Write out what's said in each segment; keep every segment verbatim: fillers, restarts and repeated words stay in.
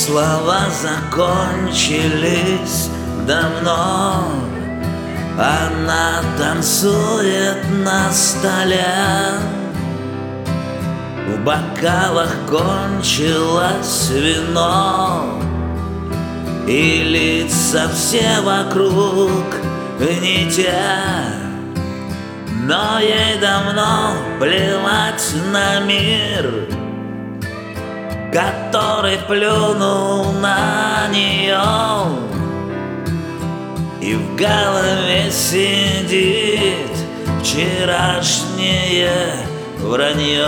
Слова закончились давно, она танцует на столе. В бокалах кончилось вино, и лица все вокруг не те. Но ей давно плевать на мир, который плюнул на нее. И в голове сидит вчерашнее вранье.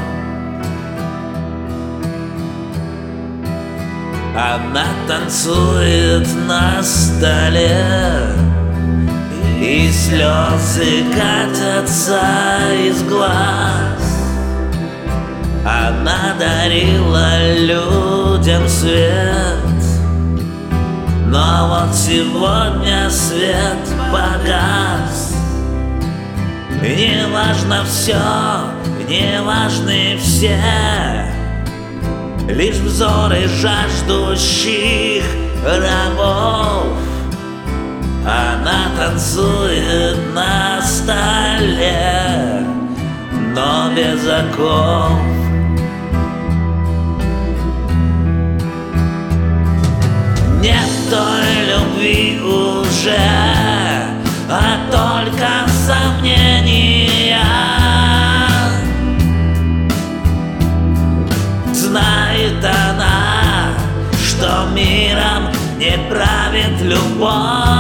Она танцует на столе, и слезы катятся из глаз. Она дарила людям свет, но вот сегодня свет погас. Не важно все, не важны все, лишь взоры жаждущих рабов. Она танцует на столе, но без оков. Нет той любви уже, а только сомнения. Знает она, что миром не правит любовь.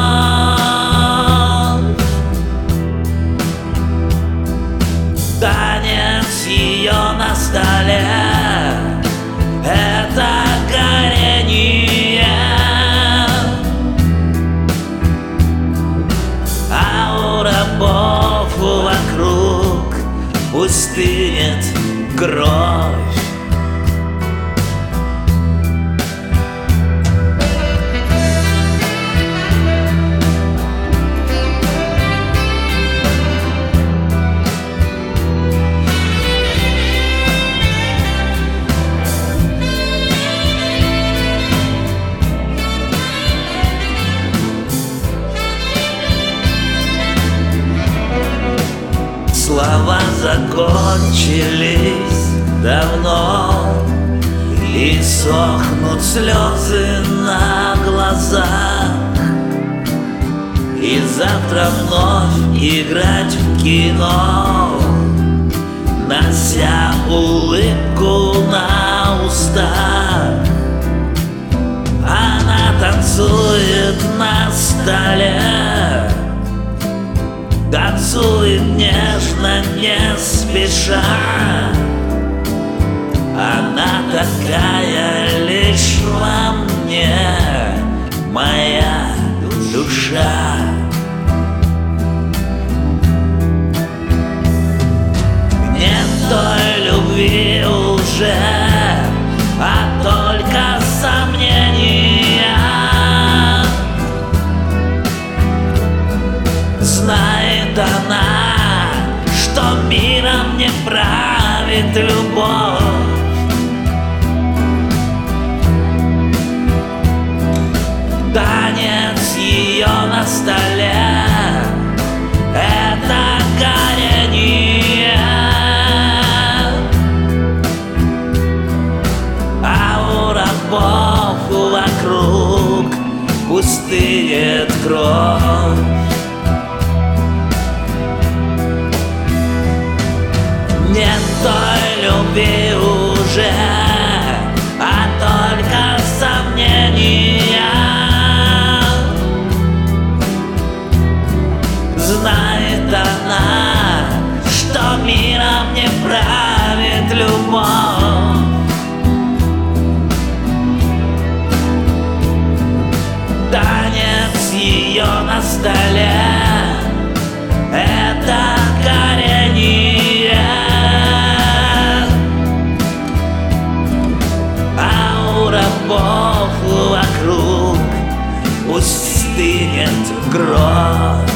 Танец ее на столе — это горение, а у рабов вокруг пустынет кровь. Слова закончились давно, и сохнут слезы на глазах. И завтра вновь играть в кино, нося улыбку на устах. Она танцует на столе, танцует нежно, не спеша. Она такая лишь во мне, моя душа. Нет той любви уже, а только сомнения. Знает она, что миром не правит любовь. Танец ее на столе — это горение, а у рабов вокруг пустынет кровь. Нет той любви уже, а только сомнения. Знает она, что миром не правит любовь. Танец ее на столе — это горение, вокруг пустынет кровь.